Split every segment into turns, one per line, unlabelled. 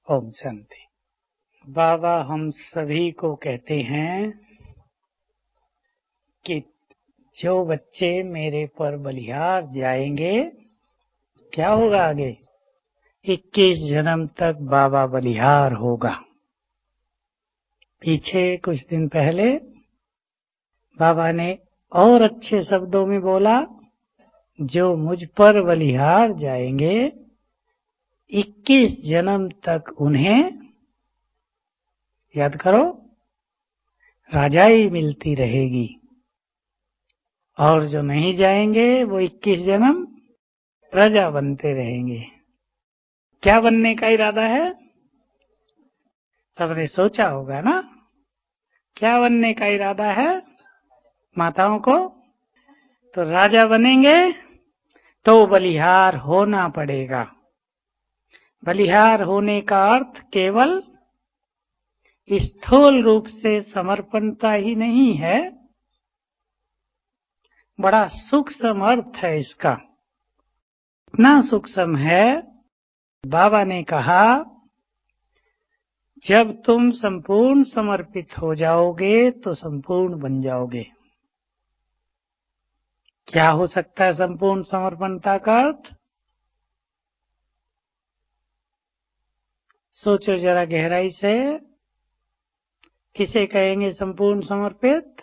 ओम शांति। बाबा हम सभी को कहते हैं कि जो बच्चे मेरे पर बलिहार जाएंगे, क्या होगा आगे? 21 जन्म तक बाबा बलिहार होगा। पीछे कुछ दिन पहले बाबा ने और अच्छे शब्दों में बोला, जो मुझ पर बलिहार जाएंगे 21 जन्म तक उन्हें, याद करो, राजाई मिलती रहेगी, और जो नहीं जाएंगे वो 21 जन्म प्रजा बनते रहेंगे। क्या बनने का इरादा है? सबने सोचा होगा ना, क्या बनने का इरादा है माताओं को? तो राजा बनेंगे तो बलिहार होना पड़ेगा। बलिहार होने का अर्थ केवल स्थूल रूप से समर्पणता ही नहीं है, बड़ा सूक्ष्म अर्थ है इसका। इतना सूक्ष्म है, बाबा ने कहा जब तुम संपूर्ण समर्पित हो जाओगे तो संपूर्ण बन जाओगे। क्या हो सकता है संपूर्ण समर्पणता का अर्थ? सोचो जरा गहराई से, किसे कहेंगे संपूर्ण समर्पित?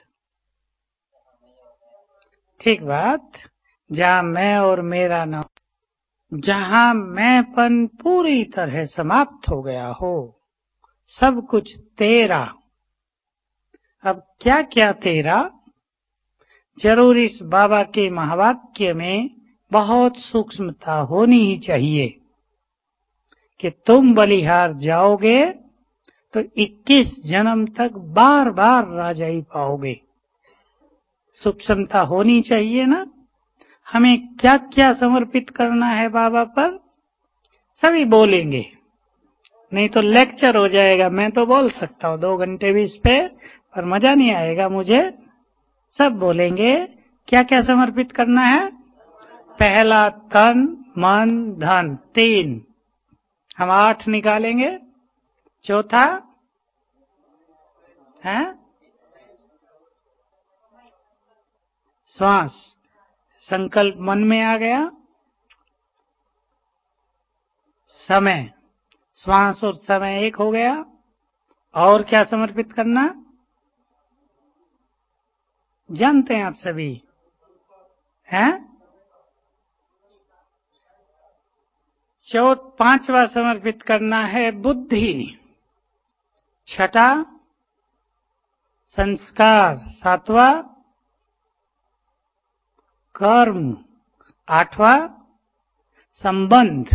ठीक बात, जहां मैं और मेरा न, जहां मैंपन पूरी तरह समाप्त हो गया हो, सब कुछ तेरा। अब क्या क्या तेरा? जरूर इस बाबा के महावाक्य में बहुत सूक्ष्मता होनी ही चाहिए कि तुम बलिहार जाओगे तो 21 जन्म तक बार बार राजाई पाओगे। सूक्ष्मता होनी चाहिए ना। हमें क्या क्या समर्पित करना है बाबा पर, सभी बोलेंगे, नहीं तो लेक्चर हो जाएगा। मैं तो बोल सकता हूँ 2 घंटे भी इस पे, पर मजा नहीं आएगा मुझे। सब बोलेंगे क्या क्या समर्पित करना है। पहला तन मन धन, 3, हम 8 निकालेंगे। चौथा है श्वास, संकल्प मन में आ गया। समय, श्वास और समय एक हो गया। और क्या समर्पित करना जानते हैं आप सभी हैं? 5वां समर्पित करना है बुद्धि। 6ठा संस्कार। 7वां कर्म। 8वां संबंध।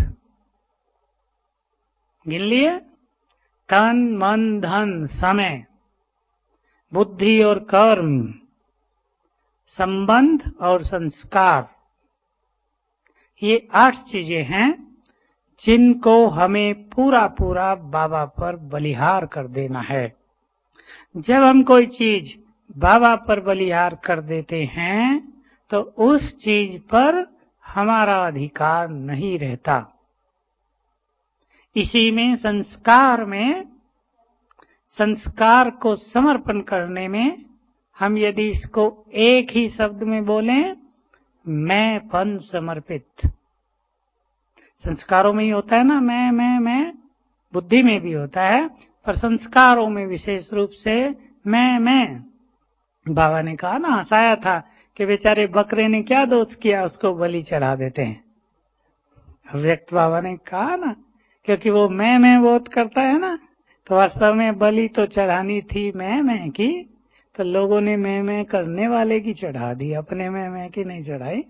गिन लिए? तन मन धन समय, बुद्धि और कर्म, संबंध और संस्कार। ये 8 चीजें हैं जिनको हमें पूरा पूरा बाबा पर बलिहार कर देना है। जब हम कोई चीज बाबा पर बलिहार कर देते हैं तो उस चीज पर हमारा अधिकार नहीं रहता। इसी में संस्कार को समर्पण करने में हम यदि इसको एक ही शब्द में बोलें, मैंपन समर्पित। संस्कारों में ही होता है ना मैं, बुद्धि में भी होता है, पर संस्कारों में विशेष रूप से मैं। बाबा ने कहा ना, हंसाया था कि बेचारे बकरे ने क्या दोष किया, उसको बलि चढ़ा देते हैं। व्यक्त बाबा ने कहा ना, क्योंकि वो मैं बहुत करता है ना, तो वास्तव में बलि तो चढ़ानी थी मैं की, तो लोगों ने मैं करने वाले की चढ़ा दी, अपने मैं की नहीं चढ़ाई।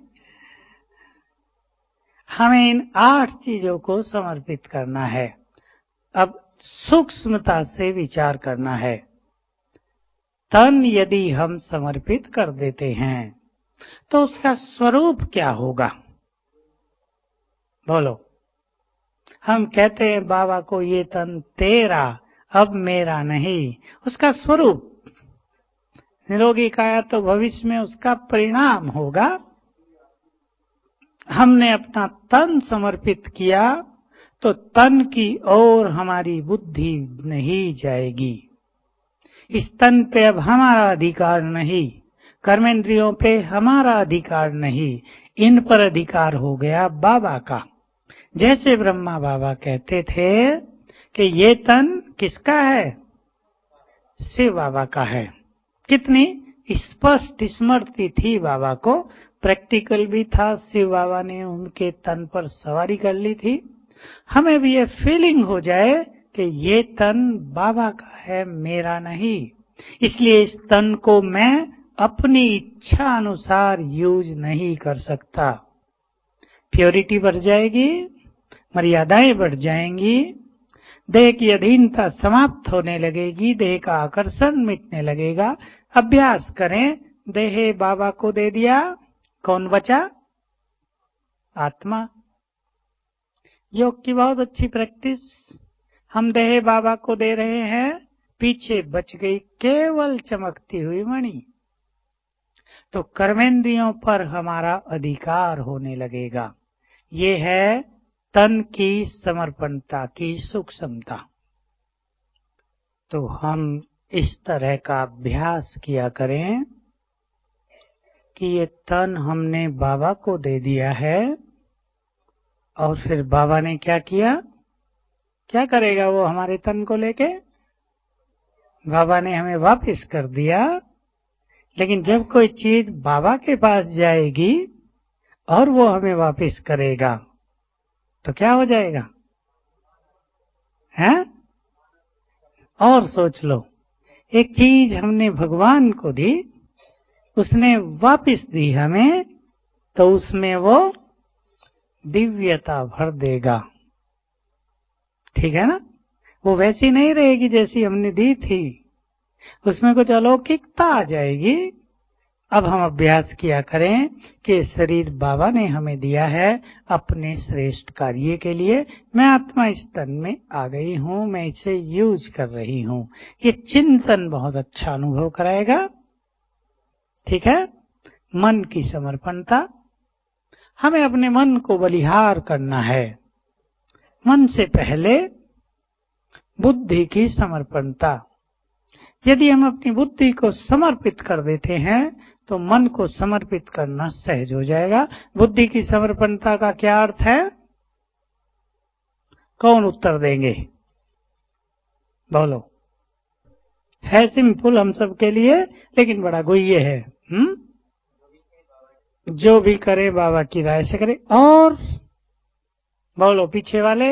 हमें इन 8 चीजों को समर्पित करना है। अब सूक्ष्मता से विचार करना है। तन यदि हम समर्पित कर देते हैं तो उसका स्वरूप क्या होगा? बोलो। हम कहते हैं बाबा को ये तन तेरा, अब मेरा नहीं। उसका स्वरूप निरोगी काया तो भविष्य में उसका परिणाम होगा। हमने अपना तन समर्पित किया तो तन की ओर हमारी बुद्धि नहीं जाएगी। इस तन पे अब हमारा अधिकार नहीं, कर्मेंद्रियों पे हमारा अधिकार नहीं, इन पर अधिकार हो गया बाबा का। जैसे ब्रह्मा बाबा कहते थे कि ये तन किसका है? शिव बाबा का है। कितनी स्पष्ट स्मृति थी बाबा को, प्रैक्टिकल भी था, शिव बाबा ने उनके तन पर सवारी कर ली थी। हमें भी ये फीलिंग हो जाए कि ये तन बाबा का है, मेरा नहीं। इसलिए इस तन को मैं अपनी इच्छा अनुसार यूज नहीं कर सकता। प्योरिटी बढ़ जाएगी, मर्यादाएं बढ़ जाएंगी, देह की अधीनता समाप्त होने लगेगी, देह का आकर्षण मिटने लगेगा। अभ्यास करें, देह बाबा को दे दिया, कौन बचा? आत्मा। योग की बहुत अच्छी प्रैक्टिस, हम देह बाबा को दे रहे हैं, पीछे बच गई केवल चमकती हुई मणि। तो कर्मेंद्रियों पर हमारा अधिकार होने लगेगा। ये है तन की समर्पणता की सूक्ष्मता। तो हम इस तरह का अभ्यास किया करें कि ये तन हमने बाबा को दे दिया है, और फिर बाबा ने क्या किया? क्या करेगा वो हमारे तन को लेके? बाबा ने हमें वापस कर दिया। लेकिन जब कोई चीज बाबा के पास जाएगी और वो हमें वापस करेगा तो क्या हो जाएगा? हैं? और सोच लो, एक चीज हमने भगवान को दी, उसने वापस दी हमें, तो उसमें वो दिव्यता भर देगा। ठीक है ना? वो वैसी नहीं रहेगी जैसी हमने दी थी, उसमें कुछ अलौकिकता आ जाएगी। अब हम अभ्यास किया करें कि शरीर बाबा ने हमें दिया है अपने श्रेष्ठ कार्य के लिए। मैं आत्मा इस तन में आ गई हूँ, मैं इसे यूज कर रही हूँ। ये चिंतन बहुत अच्छा अनुभव कराएगा। ठीक है? मन की समर्पणता, हमें अपने मन को बलिहार करना है। मन से पहले बुद्धि की समर्पणता। यदि हम अपनी बुद्धि को समर्पित कर देते हैं तो मन को समर्पित करना सहज हो जाएगा। बुद्धि की समर्पणता का क्या अर्थ है? कौन उत्तर देंगे? बोलो। है सिंपल हम सब के लिए, लेकिन बड़ा गुह्य है। जो भी करे बाबा की राय से करे। और बोलो पीछे वाले,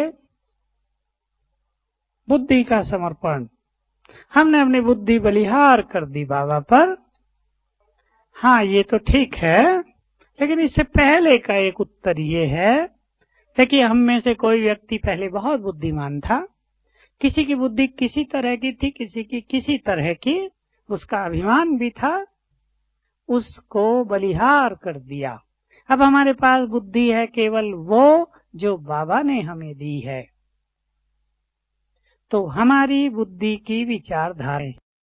बुद्धि का समर्पण। हमने अपनी बुद्धि बलिहार कर दी बाबा पर। हाँ, ये तो ठीक है, लेकिन इससे पहले का एक उत्तर ये है, देखिए हम में से कोई व्यक्ति पहले बहुत बुद्धिमान था, किसी की बुद्धि किसी तरह की थी, किसी की किसी तरह की, उसका अभिमान भी था, उसको बलिहार कर दिया। अब हमारे पास बुद्धि है केवल वो जो बाबा ने हमें दी है। तो हमारी बुद्धि की विचारधाराएं,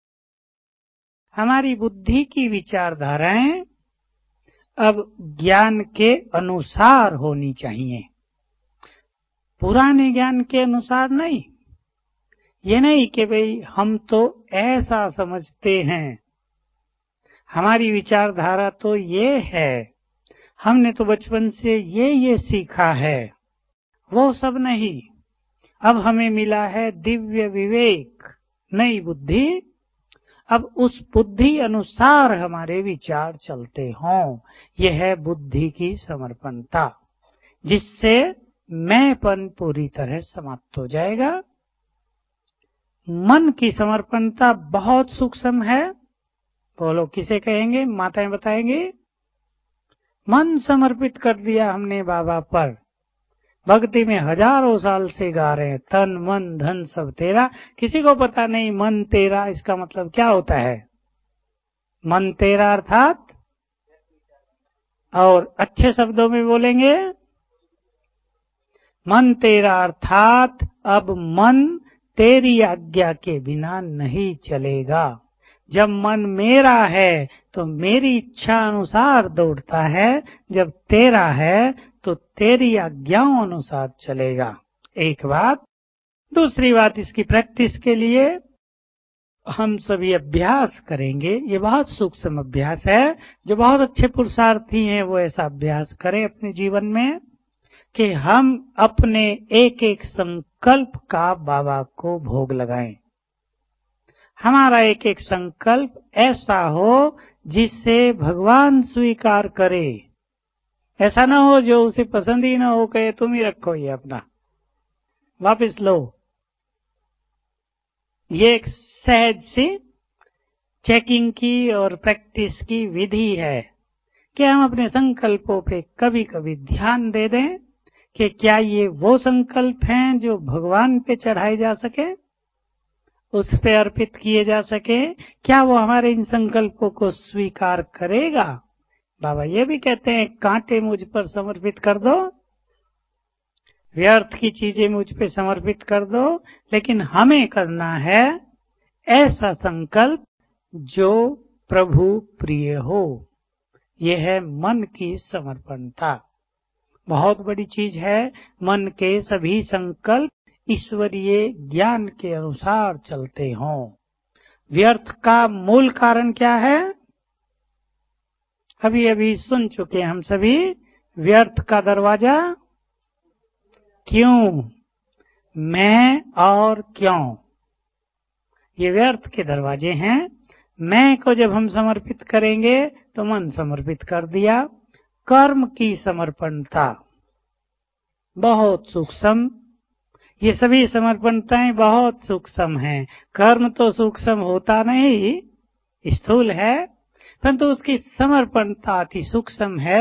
हमारी बुद्धि की विचारधाराएं अब ज्ञान के अनुसार होनी चाहिए, पुराने ज्ञान के अनुसार नहीं। ये नहीं कि भाई हम तो ऐसा समझते हैं, हमारी विचारधारा तो ये है, हमने तो बचपन से ये सीखा है, वो सब नहीं। अब हमें मिला है दिव्य विवेक, नई बुद्धि। अब उस बुद्धि अनुसार हमारे विचार चलते हों, यह है बुद्धि की समर्पणता, जिससे मैंपन पूरी तरह समाप्त हो जाएगा। मन की समर्पणता बहुत सूक्ष्म है। बोलो किसे कहेंगे? माताएं बताएंगे। मन समर्पित कर दिया हमने बाबा पर। भक्ति में हजारों साल से गा रहे हैं, तन मन धन सब तेरा। किसी को पता नहीं मन तेरा इसका मतलब क्या होता है। मन तेरा अर्थात, और अच्छे शब्दों में बोलेंगे, मन तेरा अर्थात अब मन तेरी आज्ञा के बिना नहीं चलेगा। जब मन मेरा है तो मेरी इच्छा अनुसार दौड़ता है, जब तेरा है तो तेरी आज्ञाओं अनुसार चलेगा। एक बात। दूसरी बात, इसकी प्रैक्टिस के लिए हम सभी अभ्यास करेंगे। ये बहुत सूक्ष्म अभ्यास है। जो बहुत अच्छे पुरुषार्थी हैं वो ऐसा अभ्यास करें अपने जीवन में कि हम अपने एक एक संकल्प का बाबा को भोग लगाएं। हमारा एक एक संकल्प ऐसा हो जिसे भगवान स्वीकार करे। ऐसा ना हो जो उसे पसंद ही ना हो, कहे तुम ही रखो ये अपना, वापस लो। ये एक सहज सी चेकिंग की और प्रैक्टिस की विधि है कि हम अपने संकल्पों पे कभी कभी ध्यान दे दें कि क्या ये वो संकल्प हैं जो भगवान पे चढ़ाए जा सके, उस पे अर्पित किए जा सके। क्या वो हमारे इन संकल्पों को स्वीकार करेगा? बाबा ये भी कहते हैं, कांटे मुझ पर समर्पित कर दो, व्यर्थ की चीजें मुझ पे समर्पित कर दो, लेकिन हमें करना है ऐसा संकल्प जो प्रभु प्रिय हो। यह है मन की समर्पणता। बहुत बड़ी चीज है। मन के सभी संकल्प ईश्वरीय ज्ञान के अनुसार चलते हों। व्यर्थ का मूल कारण क्या है? अभी अभी सुन चुके हम सभी। व्यर्थ का दरवाजा क्यों, मैं और क्यों, ये व्यर्थ के दरवाजे हैं। मैं को जब हम समर्पित करेंगे तो मन समर्पित कर दिया। कर्म की समर्पणता बहुत सूक्ष्म। ये सभी समर्पणताएं बहुत सूक्ष्म हैं। कर्म तो सूक्ष्म होता नहीं, स्थूल है, परंतु उसकी समर्पणता अति सूक्ष्म है।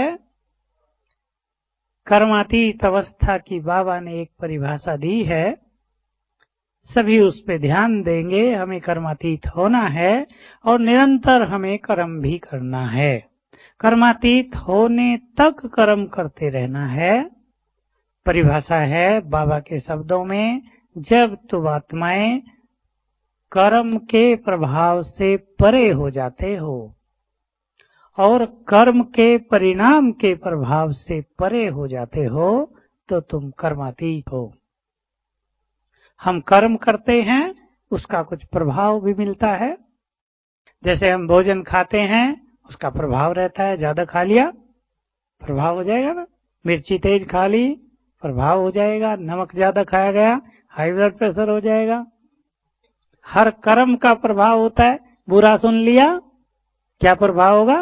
कर्मातीत अवस्था की बाबा ने एक परिभाषा दी है। सभी उस पे ध्यान देंगे। हमें कर्मातीत होना है और निरंतर हमें कर्म भी करना है। कर्मातीत होने तक कर्म करते रहना है। परिभाषा है बाबा के शब्दों में, जब तुम आत्माएं कर्म के प्रभाव से परे हो जाते हो और कर्म के परिणाम के प्रभाव से परे हो जाते हो तो तुम कर्मातीत हो। हम कर्म करते हैं, उसका कुछ प्रभाव भी मिलता है। जैसे हम भोजन खाते हैं, उसका प्रभाव रहता है। ज्यादा खा लिया, प्रभाव हो जाएगा ना। मिर्ची तेज खा ली, प्रभाव हो जाएगा। नमक ज्यादा खाया गया, हाई ब्लड प्रेशर हो जाएगा। हर कर्म का प्रभाव होता है। बुरा सुन लिया, क्या प्रभाव होगा?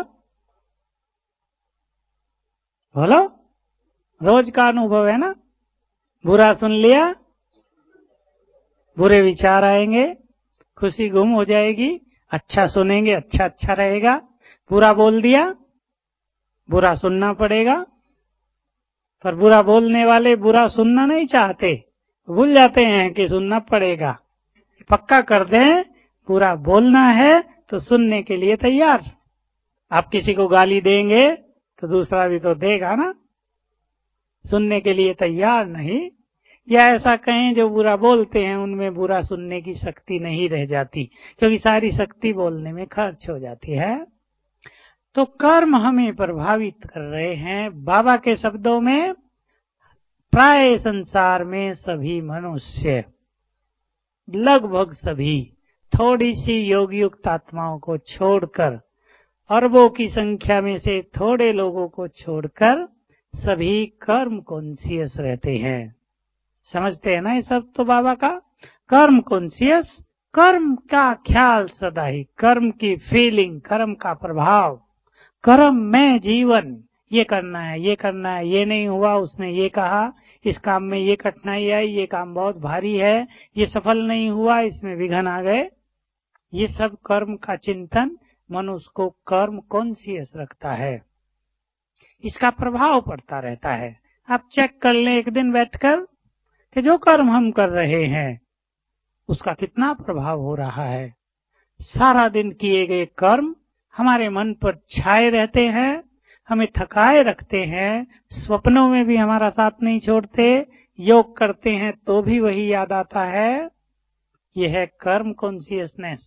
बोलो, रोज का अनुभव है ना। बुरा सुन लिया, बुरे विचार आएंगे, खुशी गुम हो जाएगी। अच्छा सुनेंगे, अच्छा अच्छा रहेगा। बुरा बोल दिया, बुरा सुनना पड़ेगा। पर बुरा बोलने वाले बुरा सुनना नहीं चाहते, भूल जाते हैं कि सुनना पड़ेगा। पक्का कर दें, बुरा बोलना है तो सुनने के लिए तैयार। आप किसी को गाली देंगे तो दूसरा भी तो देगा ना। सुनने के लिए तैयार नहीं। या ऐसा कहें, जो बुरा बोलते हैं उनमें बुरा सुनने की शक्ति नहीं रह जाती, क्योंकि सारी शक्ति बोलने में खर्च हो जाती है। तो कर्म हमें प्रभावित कर रहे हैं। बाबा के शब्दों में, प्राय संसार में सभी मनुष्य, लगभग सभी, थोड़ी सी योग युक्त आत्माओं को छोड़कर, अरबों की संख्या में से थोड़े लोगों को छोड़कर सभी कर्म कॉन्शियस रहते हैं। समझते हैं ना ये सब? तो बाबा का कर्म कॉन्शियस, कर्म का ख्याल सदा ही, कर्म की फीलिंग, कर्म का प्रभाव, कर्म में जीवन। ये करना है, ये करना है, ये नहीं हुआ, उसने ये कहा, इस काम में ये कठिनाई आई, ये काम बहुत भारी है, ये सफल नहीं हुआ, इसमें विघ्न आ गए। ये सब कर्म का चिंतन मनुष्य को कर्म कॉन्शियस रखता है। इसका प्रभाव पड़ता रहता है। आप चेक कर लें एक दिन बैठकर कि जो कर्म हम कर रहे हैं उसका कितना प्रभाव हो रहा है। सारा दिन किए गए कर्म हमारे मन पर छाए रहते हैं, हमें थकाए रखते हैं, स्वप्नों में भी हमारा साथ नहीं छोड़ते, योग करते हैं तो भी वही याद आता है। यह है कर्म कॉन्शियसनेस।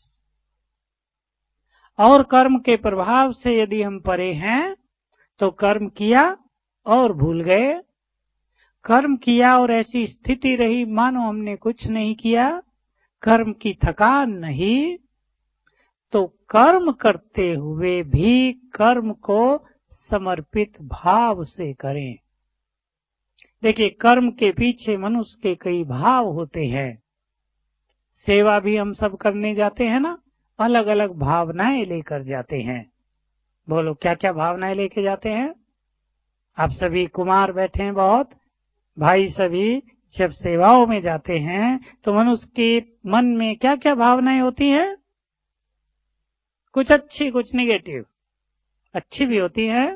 और कर्म के प्रभाव से यदि हम परे हैं तो कर्म किया और भूल गए, कर्म किया और ऐसी स्थिति रही मानो हमने कुछ नहीं किया, कर्म की थकान नहीं, तो कर्म करते हुए भी कर्म को समर्पित भाव से करें। देखिए, कर्म के पीछे मनुष्य के कई भाव होते हैं। सेवा भी हम सब करने जाते हैं ना, अलग अलग भावनाएं लेकर जाते हैं। बोलो क्या क्या भावनाएं लेके जाते हैं? आप सभी कुमार बैठे हैं, बहुत भाई सभी जब सेवाओं में जाते हैं तो मनुष्य के मन में क्या क्या भावनाएं होती हैं? कुछ अच्छी, कुछ निगेटिव। अच्छी भी होती है,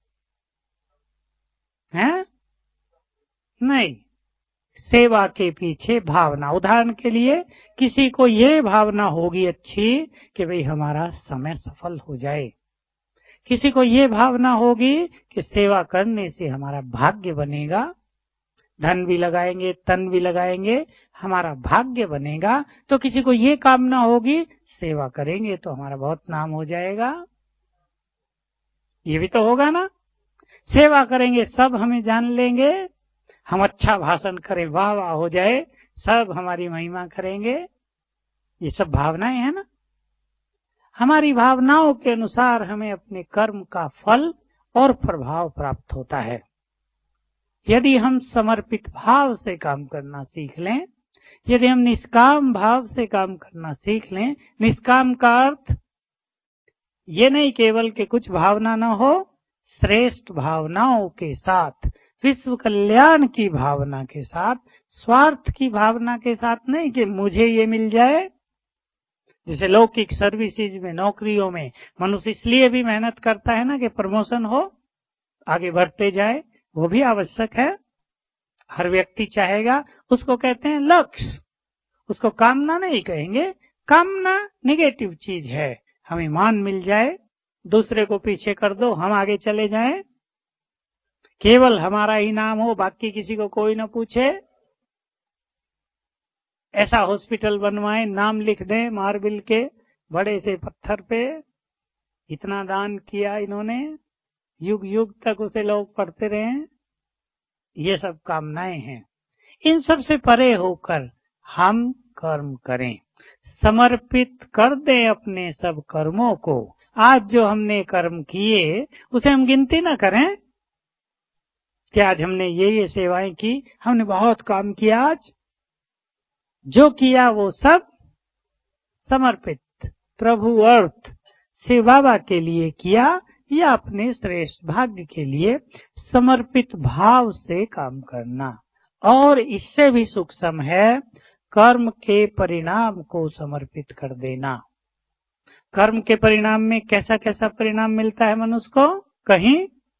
हैं? नहीं। सेवा के पीछे भावना, उदाहरण के लिए किसी को ये भावना होगी अच्छी कि भाई हमारा समय सफल हो जाए, किसी को ये भावना होगी कि सेवा करने से हमारा भाग्य बनेगा, धन भी लगाएंगे तन भी लगाएंगे हमारा भाग्य बनेगा, तो किसी को ये कामना होगी सेवा करेंगे तो हमारा बहुत नाम हो जाएगा। ये भी तो होगा ना, सेवा करेंगे सब हमें जान लेंगे, हम अच्छा भाषण करें वाह वाह हो जाए, सब हमारी महिमा करेंगे। ये सब भावनाएं हैं ना। हमारी भावनाओं के अनुसार हमें अपने कर्म का फल और प्रभाव प्राप्त होता है। यदि हम समर्पित भाव से काम करना सीख लें, यदि हम निष्काम भाव से काम करना सीख लें, निष्काम का अर्थ ये नहीं केवल कि कुछ भावना न हो, श्रेष्ठ भावनाओं के साथ, विश्व कल्याण की भावना के साथ, स्वार्थ की भावना के साथ नहीं कि मुझे ये मिल जाए। जैसे लौकिक सर्विसेज में, नौकरियों में मनुष्य इसलिए भी मेहनत करता है ना कि प्रमोशन हो, आगे बढ़ते जाए, वो भी आवश्यक है। हर व्यक्ति चाहेगा, उसको कहते हैं लक्ष्य, उसको कामना नहीं कहेंगे। कामना निगेटिव चीज है, हमें मान मिल जाए, दूसरे को पीछे कर दो, हम आगे चले जाएं, केवल हमारा ही नाम हो, बाकी किसी को कोई न पूछे। ऐसा हॉस्पिटल बनवाएं, नाम लिख दें मार्बल के बड़े से पत्थर पे, इतना दान किया इन्होंने, युग युग तक उसे लोग पढ़ते रहे। ये सब कामनाएं हैं। इन सब से परे होकर हम कर्म करें, समर्पित कर दें अपने सब कर्मों को। आज जो हमने कर्म किए उसे हम गिनती न करें कि आज हमने ये सेवाएं की, हमने बहुत काम किया, आज जो किया वो सब समर्पित प्रभु अर्थ शिव बाबा के लिए किया या अपने श्रेष्ठ भाग्य के लिए, समर्पित भाव से काम करना। और इससे भी सूक्ष्म है कर्म के परिणाम को समर्पित कर देना। कर्म के परिणाम में कैसा कैसा परिणाम मिलता है मनुष्य को? कहीं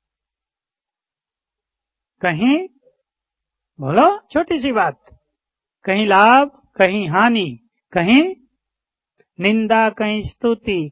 कहीं बोलो, छोटी सी बात, कहीं लाभ, कहीं हानि, कहीं निंदा, कहीं स्तुति,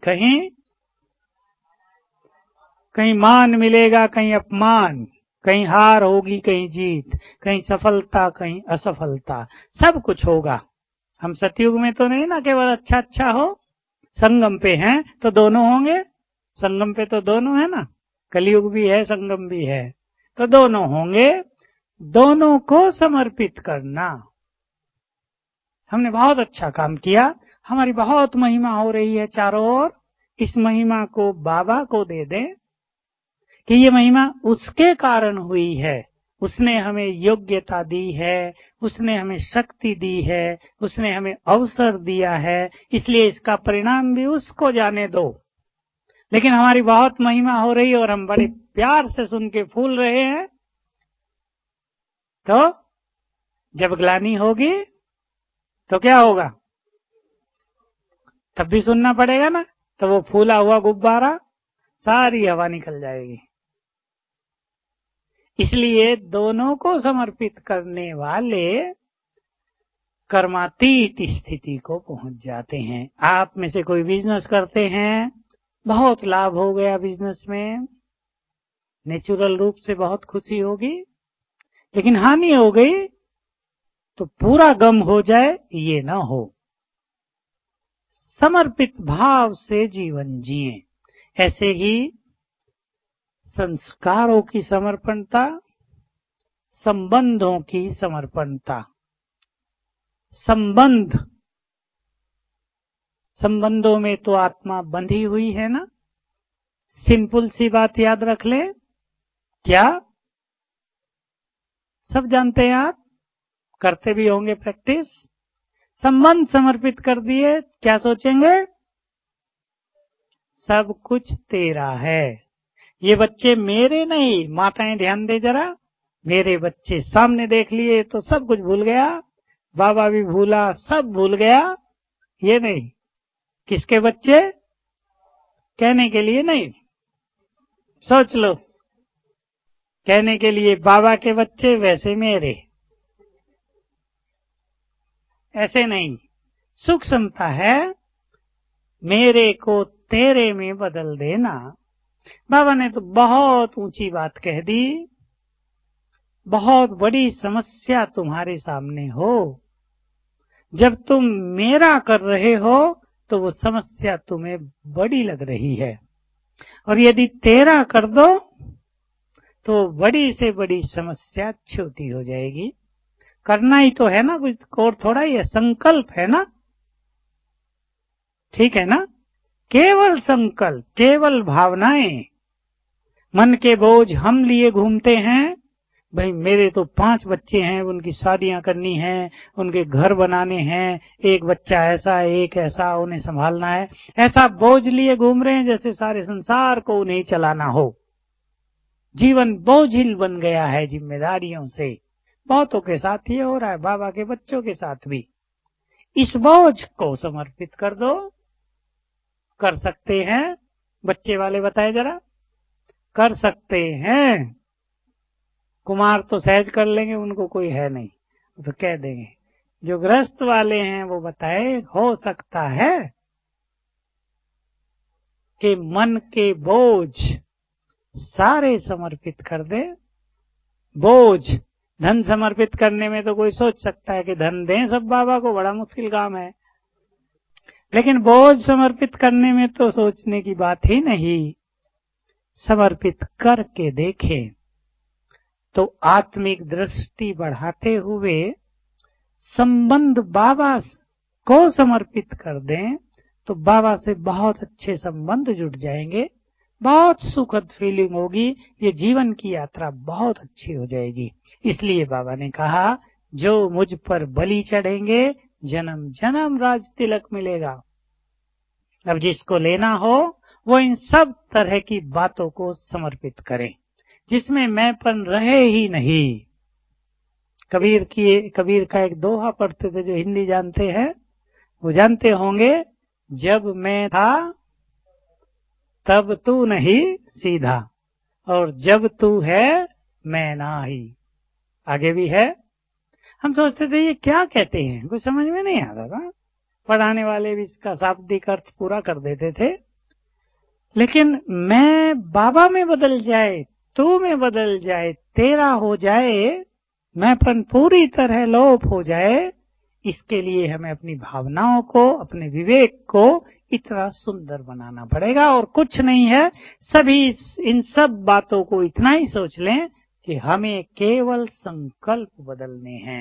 कहीं मान मिलेगा, कहीं अपमान, कहीं हार होगी, कहीं जीत, कहीं सफलता, कहीं असफलता, सब कुछ होगा। हम सतयुग में तो नहीं ना केवल अच्छा अच्छा हो, संगम पे हैं तो दोनों होंगे, संगम पे तो दोनों है ना, कलयुग भी है संगम भी है, तो दोनों होंगे। दोनों को समर्पित करना। हमने बहुत अच्छा काम किया, हमारी बहुत महिमा हो रही है चारों ओर, इस महिमा को बाबा को दे दें कि ये महिमा उसके कारण हुई है, उसने हमें योग्यता दी है, उसने हमें शक्ति दी है, उसने हमें अवसर दिया है, इसलिए इसका परिणाम भी उसको जाने दो। लेकिन हमारी बहुत महिमा हो रही है और हम बड़े प्यार से सुन के फूल रहे हैं, तो जब ग्लानि होगी तो क्या होगा? तब भी सुनना पड़ेगा ना, तो वो फूला हुआ गुब्बारा सारी हवा निकल जाएगी। इसलिए दोनों को समर्पित करने वाले कर्मातीत स्थिति को पहुंच जाते हैं। आप में से कोई बिजनेस करते हैं, बहुत लाभ हो गया बिजनेस में, नेचुरल रूप से बहुत खुशी होगी, लेकिन हानि हो गई तो पूरा गम हो जाए, ये ना हो। समर्पित भाव से जीवन जिए। ऐसे ही संस्कारों की समर्पणता, संबंधों की समर्पणता। संबंध, संबंधों में तो आत्मा बंधी हुई है ना। सिंपल सी बात याद रख ले, क्या सब जानते हैं आप, करते भी होंगे प्रैक्टिस। संबंध समर्पित कर दिए, क्या सोचेंगे? सब कुछ तेरा है। ये बच्चे मेरे नहीं, माताएं ध्यान दे जरा, मेरे बच्चे सामने देख लिए तो सब कुछ भूल गया, बाबा भी भूला, सब भूल गया। ये नहीं, किसके बच्चे? कहने के लिए नहीं, सोच लो, कहने के लिए बाबा के बच्चे, वैसे मेरे, ऐसे नहीं। सूक्ष्मता है, मेरे को तेरे में बदल देना। बाबा ने तो बहुत ऊंची बात कह दी, बहुत बड़ी समस्या तुम्हारे सामने हो, जब तुम मेरा कर रहे हो तो वो समस्या तुम्हें बड़ी लग रही है, और यदि तेरा कर दो तो बड़ी से बड़ी समस्या छोटी हो जाएगी। करना ही तो है ना, कुछ और थोड़ा ही है, संकल्प है ना, ठीक है ना। केवल संकल्प, केवल भावनाएं। मन के बोझ हम लिए घूमते हैं, भाई मेरे तो 5 बच्चे हैं, उनकी शादियां करनी है, उनके घर बनाने हैं, एक बच्चा ऐसा एक ऐसा, उन्हें संभालना है, ऐसा बोझ लिए घूम रहे हैं जैसे सारे संसार को उन्हें चलाना हो। जीवन बोझिल बन गया है जिम्मेदारियों से। बहुतों के साथ ये हो रहा है, बाबा के बच्चों के साथ भी। इस बोझ को समर्पित कर दो। कर सकते हैं? बच्चे वाले बताए जरा, कर सकते हैं। कुमार तो सहज कर लेंगे, उनको कोई है नहीं तो कह देंगे। जो गृहस्थ वाले हैं वो बताए, हो सकता है कि मन के बोझ सारे समर्पित कर दे। बोझ, धन समर्पित करने में तो कोई सोच सकता है कि धन दें सब बाबा को, बड़ा मुश्किल काम है। लेकिन बोझ समर्पित करने में तो सोचने की बात ही नहीं। समर्पित करके देखें तो आत्मिक दृष्टि बढ़ाते हुए संबंध बाबा को समर्पित कर दें तो बाबा से बहुत अच्छे संबंध जुड़ जाएंगे, बहुत सुखद फीलिंग होगी, ये जीवन की यात्रा बहुत अच्छी हो जाएगी। इसलिए बाबा ने कहा, जो मुझ पर बलि चढ़ेंगे जन्म जन्म राज तिलक मिलेगा। अब जिसको लेना हो वो इन सब तरह की बातों को समर्पित करें जिसमें मैंपन रहे ही नहीं। कबीर का एक दोहा पढ़ते थे, जो हिंदी जानते हैं वो जानते होंगे, जब मैं था तब तू नहीं सीधा, और जब तू है मैं ना ही। आगे भी है। हम सोचते थे ये क्या कहते हैं, कुछ समझ में नहीं आता था। पढ़ाने वाले भी इसका शाब्दिक अर्थ पूरा कर देते थे। लेकिन मैं बाबा में बदल जाए, तू में बदल जाए, तेरा हो जाए, मैंपन पूरी तरह लोप हो जाए, इसके लिए हमें अपनी भावनाओं को, अपने विवेक को इतना सुंदर बनाना पड़ेगा। और कुछ नहीं है, सभी इन सब बातों को इतना ही सोच लें कि हमें केवल संकल्प बदलने हैं।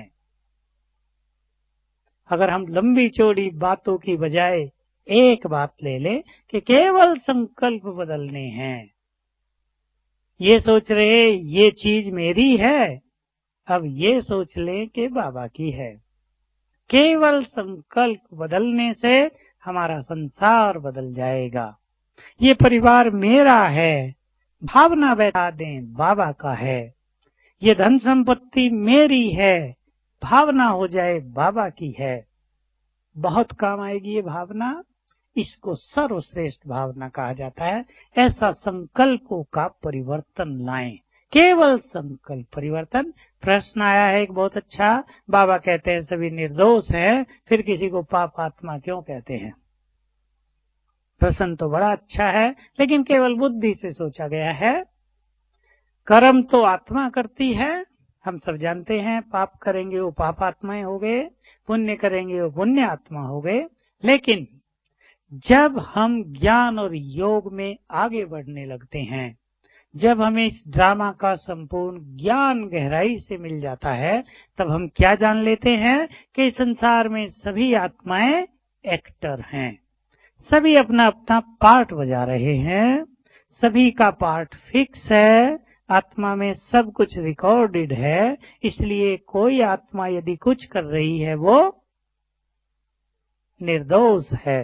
अगर हम लंबी चौड़ी बातों की बजाय एक बात ले लें कि केवल संकल्प बदलने हैं। ये सोच रहे ये चीज मेरी है, अब ये सोच लें कि बाबा की है। केवल संकल्प बदलने से हमारा संसार बदल जाएगा। ये परिवार मेरा है, भावना बैठा दें बाबा का है। ये धन संपत्ति मेरी है, भावना हो जाए बाबा की है। बहुत काम आएगी ये भावना। इसको सर्वश्रेष्ठ भावना कहा जाता है। ऐसा संकल्पों का परिवर्तन लाएं, केवल संकल्प परिवर्तन। प्रश्न आया है एक बहुत अच्छा, बाबा कहते हैं सभी निर्दोष हैं, फिर किसी को पाप आत्मा क्यों कहते हैं? प्रश्न तो बड़ा अच्छा है, लेकिन केवल बुद्धि से सोचा गया है। कर्म तो आत्मा करती है, हम सब जानते हैं। पाप करेंगे वो पाप आत्माएं हो गए, पुण्य करेंगे वो पुण्य आत्मा हो गए। लेकिन जब हम ज्ञान और योग में आगे बढ़ने लगते हैं, जब हमें इस ड्रामा का संपूर्ण ज्ञान गहराई से मिल जाता है, तब हम क्या जान लेते हैं कि संसार में सभी आत्माएं एक्टर हैं, सभी अपना अपना पार्ट बजा रहे हैं, सभी का पार्ट फिक्स है, आत्मा में सब कुछ रिकॉर्डेड है। इसलिए कोई आत्मा यदि कुछ कर रही है वो निर्दोष है।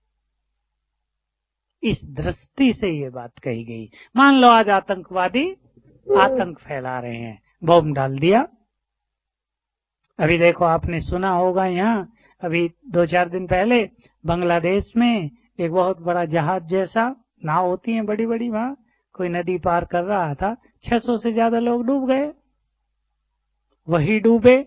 इस दृष्टि से ये बात कही गई। मान लो आज आतंकवादी आतंक फैला रहे हैं, बम डाल दिया। अभी देखो, आपने सुना होगा, यहाँ अभी 2-4 दिन पहले बांग्लादेश में एक बहुत बड़ा जहाज जैसा, नाव होती है बड़ी बड़ी, वहां कोई नदी पार कर रहा था, 600 से ज्यादा लोग डूब गए। वही डूबे,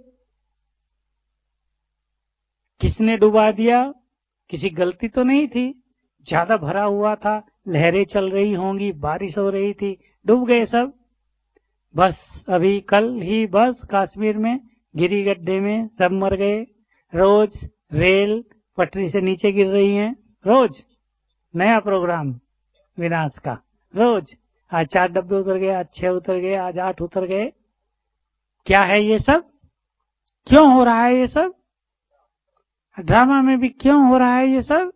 किसने डुबा दिया? किसी गलती तो नहीं थी, ज्यादा भरा हुआ था, लहरें चल रही होंगी, बारिश हो रही थी, डूब गए सब। बस अभी कल ही बस कश्मीर में गिरी गड्ढे में सब मर गए। रोज रेल पटरी से नीचे गिर रही है, रोज नया प्रोग्राम विनाश का। रोज आज 4 डब्बे उतर गए, आज 6 उतर गए, आज 8 उतर गए। क्या है ये सब? क्यों हो रहा है ये सब? ड्रामा में भी क्यों हो रहा है ये सब?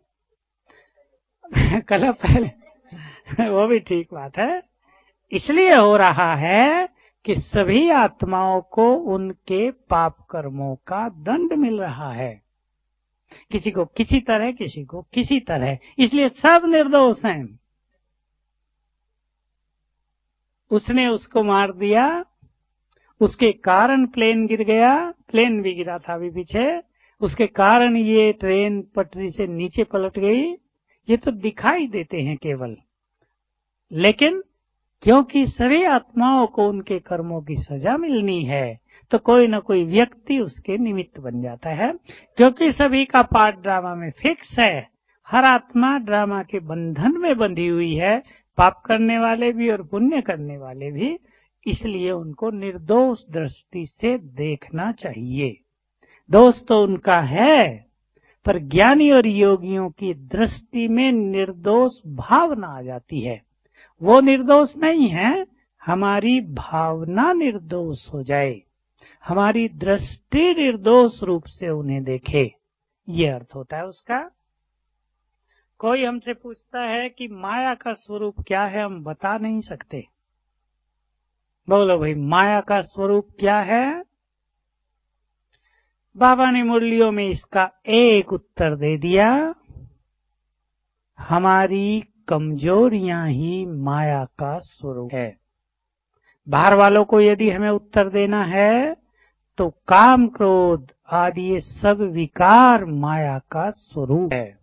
कल पहले वो भी ठीक बात है। इसलिए हो रहा है कि सभी आत्माओं को उनके पाप कर्मों का दंड मिल रहा है, किसी को किसी तरह, किसी को किसी तरह। इसलिए सब निर्दोष हैं। उसने उसको मार दिया, उसके कारण प्लेन गिर गया, प्लेन भी गिरा था अभी पीछे, उसके कारण ये ट्रेन पटरी से नीचे पलट गई। ये तो दिखाई देते हैं केवल, लेकिन क्योंकि सभी आत्माओं को उनके कर्मों की सजा मिलनी है, तो कोई न कोई व्यक्ति उसके निमित्त बन जाता है। क्योंकि सभी का पार्ट ड्रामा में फिक्स है, हर आत्मा ड्रामा के बंधन में बंधी हुई है, पाप करने वाले भी और पुण्य करने वाले भी। इसलिए उनको निर्दोष दृष्टि से देखना चाहिए। दोष तो उनका है, पर ज्ञानी और योगियों की दृष्टि में निर्दोष भावना आ जाती है। वो निर्दोष नहीं है, हमारी भावना निर्दोष हो जाए, हमारी दृष्टि निर्दोष रूप से उन्हें देखे, ये अर्थ होता है उसका। कोई हमसे पूछता है कि माया का स्वरूप क्या है, हम बता नहीं सकते। बोलो भाई, माया का स्वरूप क्या है? बाबा ने मुरलियों में इसका एक उत्तर दे दिया, हमारी कमजोरियां ही माया का स्वरूप है। बाहर वालों को यदि हमें उत्तर देना है तो काम क्रोध आदि ये सब विकार माया का स्वरूप है,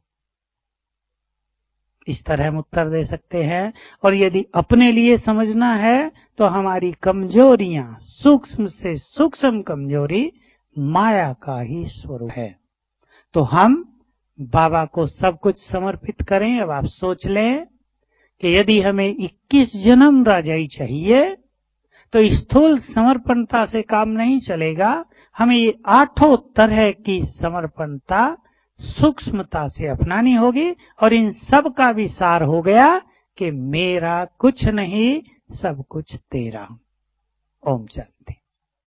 इस तरह हम उत्तर दे सकते हैं। और यदि अपने लिए समझना है तो हमारी कमजोरियां, सूक्ष्म से सूक्ष्म कमजोरी माया का ही स्वरूप है। तो हम बाबा को सब कुछ समर्पित करें। अब आप सोच लें कि यदि हमें 21 जन्म राजाई चाहिए तो स्थूल समर्पणता से काम नहीं चलेगा, हमें ये 8 तरह की समर्पणता सूक्ष्मता से अपनानी होगी। और इन सब का विसार हो गया कि मेरा कुछ नहीं, सब कुछ तेरा। ओम शांति।